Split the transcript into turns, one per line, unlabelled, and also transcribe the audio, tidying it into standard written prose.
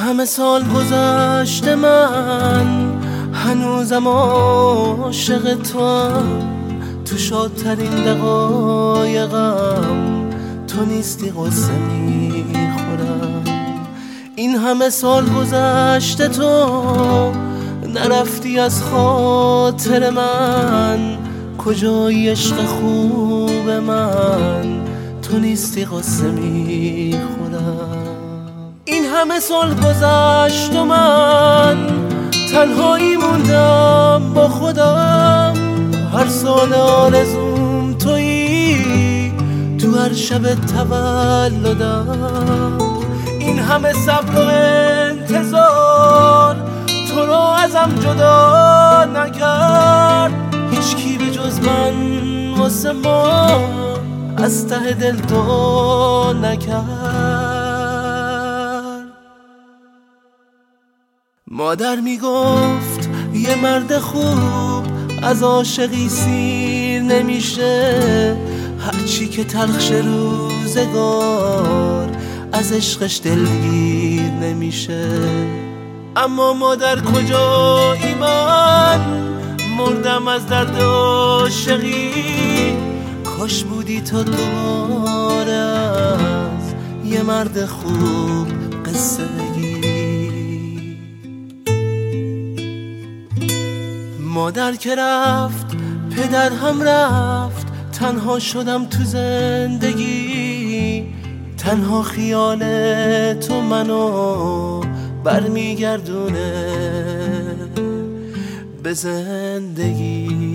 همه سال گذشته من هنوزم عاشق توام، تو شادترین دقایقم تو نیستی قصه میخورم. این همه سال گذشته تو نرفتی از خاطر من، کجای عشق خوب من تو نیستی قصه میخورم. این همه سال گذشت و من تنهایی موندم با خودم، هر سال آرزوم تویی تو هر شب تولدم. این همه صبر و انتظار تو رو ازم جدا نکرد، هیچ کی به جز من واسه ما از ته دل تو نکرد. مادر میگفت یه مرد خوب از عاشقی سیر نمیشه، هرچی که تلخ روزگار از عشقش دلگیر نمیشه. اما مادر کجایی؟ من مردم از درد عاشقی، کاش بودی تا دوباره از یه مرد خوب قصه بگی. مادر که رفت پدر هم رفت، تنها شدم تو زندگی، تنها خیال تو منو برمیگردونه به زندگی.